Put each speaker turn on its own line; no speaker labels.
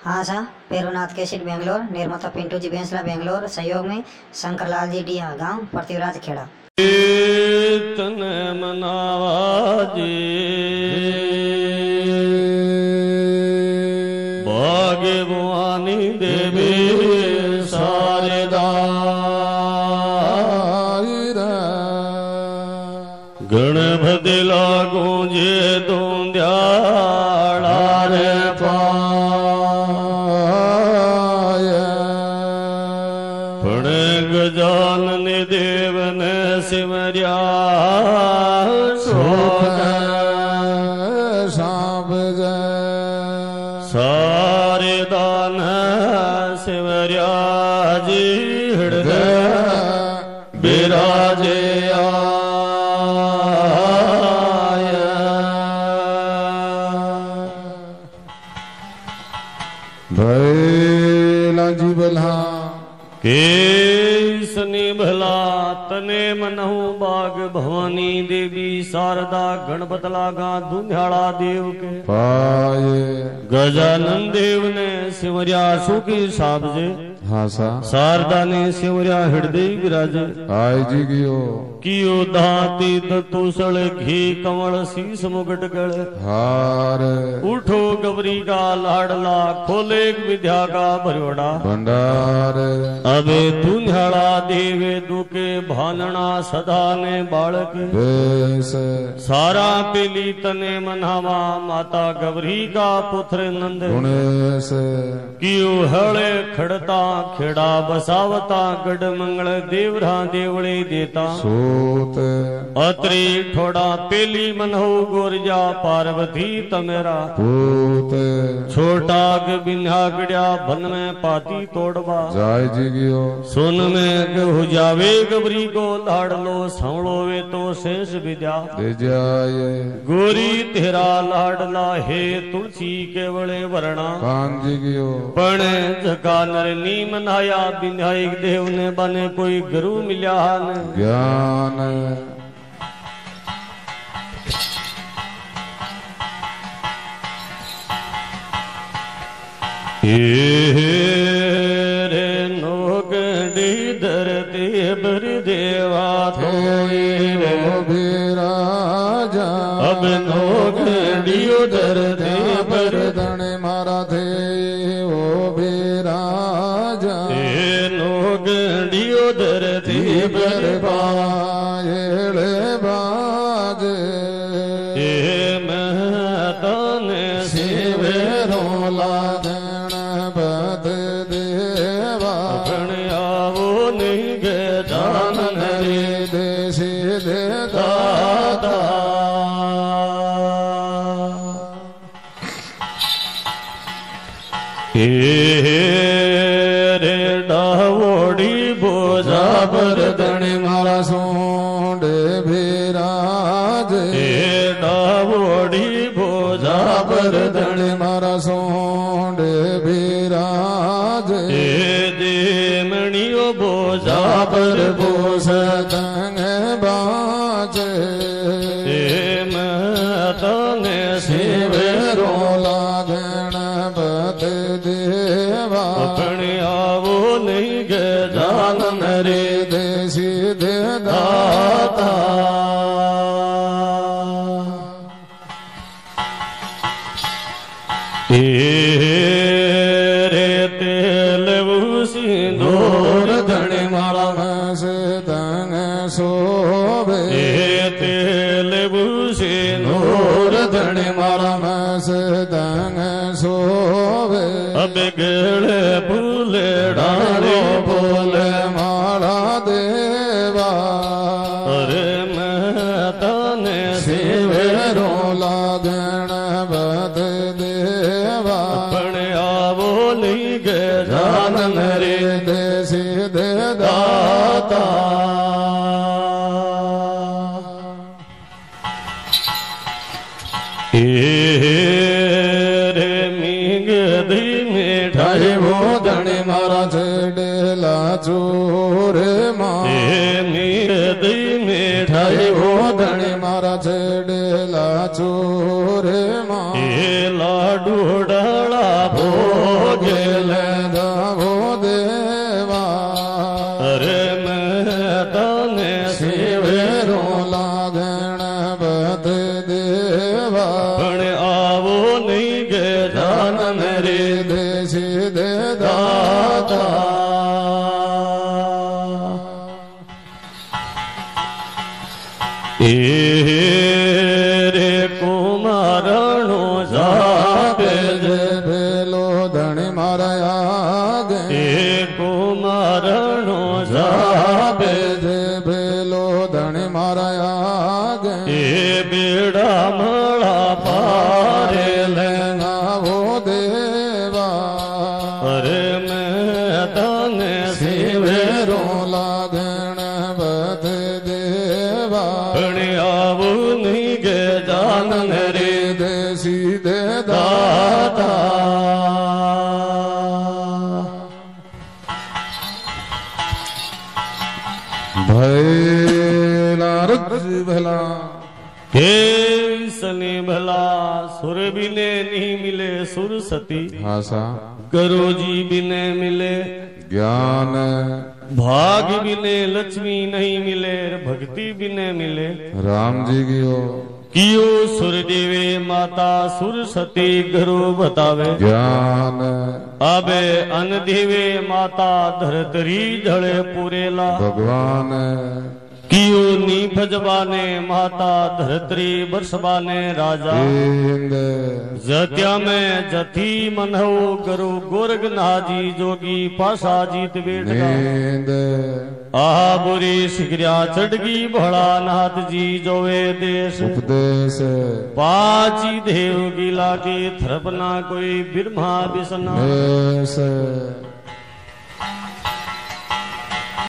हाँ सा पेरुनाथ केसिट बेंगलोर, निर्माता पिंटू जी बेंसला बेंगलोर, सहयोग में शंकरलाल जी डिया गांव पृथ्वीराज खेड़ा।
तन मनावा जी भाग्यवानी देवी सारेदा गणपति लागू जे दूंद्याड़ा रे पाय पण गजानन देव ने सिमरिया शोक
सांप
सारे दान सिमरिया जी हृदय बिराजे
भैला जी भला
के सने भला तने मनहु बाग भवानी देवी शारदा गणपत लागा धुंध्याड़ा देव के
पाए
गजानन देव ने सिमरिया सुखी साबजे
हासा
शारदा ने सिमरिया हृदय विराजे
आय जी
कियो दाती तुसळ घी कमल शीस मुगट गल
हार
उठो गबरी का लाडला खोले विद्या का भरोड़ा
भंडार
अबे धुंध्याड़ा देवे दुके भानना सदा ने बालक
बेस
सारा पेली तने मनावा माता गबरी का पुत्र नंद
गुणेश
कियो हळे खड़ता खेड़ा बसावता गढ़ मंगल देवरा देवड़े देता
सूत
अत्रि ठोड़ा पेली मनहु गोरजा पार्वती तमेरा
पूत
छोटा बिन्हा गड़िया बन में पाती तोड़वा
जाय जी
सुन में गहु जावे गबरी को लाडलो सांवलो वे तो शेष विद्या
दे जाय
गोरी तेरा लाडला हे तुलसी केवले वरणा
कान जी
पण जका नर नी मनाया बिन्हाई देव ने बने कोई गुरु मिल्या न
ज्ञान
रे नोगडी धरती बर देवा थोई रे
राजा
अब नोगडियो धरती बर
दण मारा थे ओ बेराजा
नोगडियो धरती बर
पाये बाज
महता ने शिवे
रोला गणपत देवा
आओ नहीं गे दान
हरे देश दे दाता
रे डावोड़ी बोझा
बरदण मारा सोंड विराज
डावोड़ी बोझा
बरदण मारा सोंड विराज
दे मणियो बोझा
पर बोस तंग बाज
महता ने
शिव रोला गणपत देवा
अपने आवो नहीं गे जानन रे
देश दे दाता
रे तेल सिंदूर
धण माला मस तंग सोबे
तेल
नूर धण माला मस तंग सोबे
अब गले फूले
डालो बोल माला देवा
अरे महता ने
शिव रोला गणपत देवा
अपने आवो नहीं गे
जानन रे देश दे दाता
रे मींग दी मिठाई
वो धण मारा छेड़ला चोर माँ
मींग दी मिठाई
वो धण मारा छेड़ला चोर माँ
लाडू डाला भो
गेल गावो देवा
अरे मैदान
शिवेरो लागण बद देवा
पण आवो नहीं गे जान मेरे
देसी दे दाता
रे कुमारणो जागे
भेलो धणी मारा आगे
कुमारणो
जाबे जे भेलो धणी मारा आगे
बेड़ा मड़ा पारे
लेना वो देवा
अरे मैदान
शिवेरो लागण बद देवा
आवो नहीं गे जान रे
देसी दे दाता भैला रज भला
हे सने भला सुर बिने नहीं मिले सुर सती
आशा
करो जी बिने मिले
ज्ञान
भाग बिने लक्ष्मी नहीं मिले भक्ति बिने मिले
राम जी
कियो सुर देवे माता सुर सती घरो बतावे
ज्ञान
आबे अन देवे माता धरतरी झड़े पुरेला
भगवान
कियो नी भजबाने माता धरतरी बरसबाने राजा
इंद
जत्या में जथी मनहो गरु गोरगनाजी जोगी पासा जीत बेटगा
नींद
आहा बुरी शिग्रिया चढ़गी भोला नाथ जी जोवे देश
उपदेश
पाची देव गिला के थरपना कोई बिरमा बिसना
देश